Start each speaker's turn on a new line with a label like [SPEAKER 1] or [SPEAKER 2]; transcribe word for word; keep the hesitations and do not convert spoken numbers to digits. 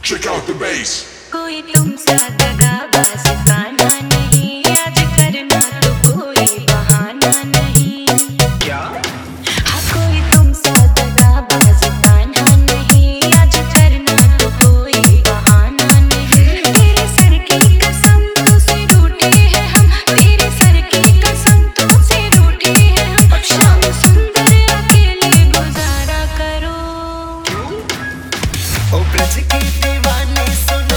[SPEAKER 1] Check out the bass.
[SPEAKER 2] कोई तुमसा दगाबाज ताना नहीं, आज करना तो कोई बहाना नहीं।
[SPEAKER 3] क्या?
[SPEAKER 2] हाँ कोई तुमसा दगाबाज ताना नहीं, आज करना तो कोई बहाना नहीं। तेरे सर की कसम तुझसे रूठे हैं हम, तेरे सर की कसम तुझसे रूठे हैं हम। शाम सुंदर अकेले गुजारा करो।
[SPEAKER 3] ओ ब्रज के दीवाने सुन